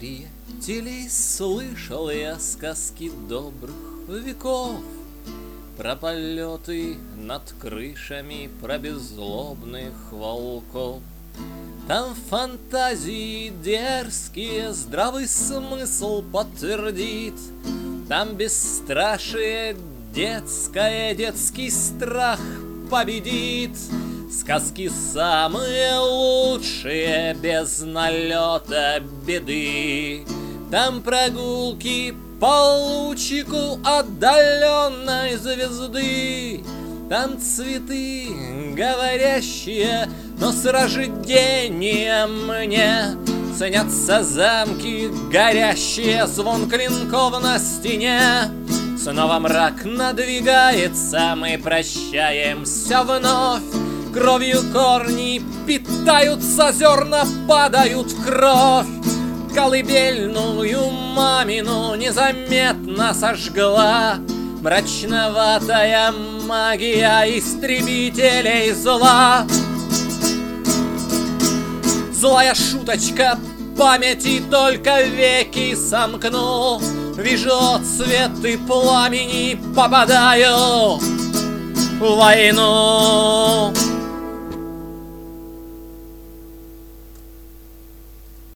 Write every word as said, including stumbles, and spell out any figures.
приятелей, слышал я сказки добрых веков про полеты над крышами, про беззлобных волков. Там фантазии дерзкие здравый смысл подтвердит, там бесстрашие детское, детский страх победит. Сказки самые лучшие, без налета беды. Там прогулки по лучику отдаленной звезды. Там цветы говорящие, но с рождением мне ценятся замки горящие, звон клинков на стене. Снова мрак надвигается, мы прощаемся вновь. Кровью корни питаются, зерна падают в кровь. Колыбельную мамину незаметно сожгла мрачноватая магия истребителей зла. Злая шуточка памяти, только веки сомкну. Вижу отсветы пламени, попадаю в войну.